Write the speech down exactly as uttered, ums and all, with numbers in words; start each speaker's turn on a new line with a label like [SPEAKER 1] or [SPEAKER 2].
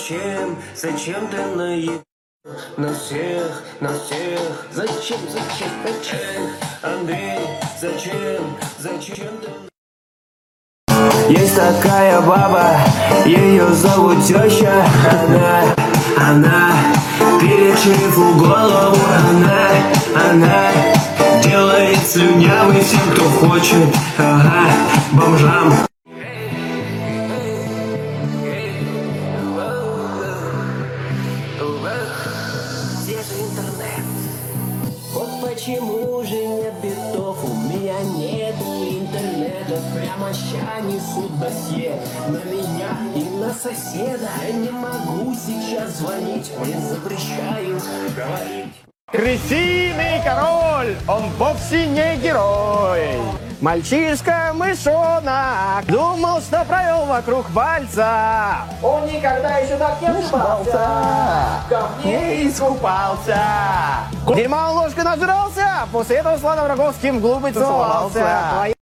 [SPEAKER 1] зачем, зачем ты наебал на всех, на всех? Зачем, зачем, зачем? Андрей, зачем, зачем ты? Есть такая баба, ее зовут теща. Она, она, перешив голову. Она, она делает слюнявый всем, кто хочет. Ага, бомжам. Где же интернет? Вот почему же нет битов, у меня нету интернета. Прямо ща несут досье на меня и на соседа. Я не могу сейчас звонить, мне запрещают говорить.
[SPEAKER 2] Крысиный король, он вовсе не герой. Мальчишка-мышонок думал, что провел вокруг пальца. Он никогда еще так не ошибался, как не искупался. Дерьма ложкой нажрался, после этого с Ладом Роговским в глупый целовался.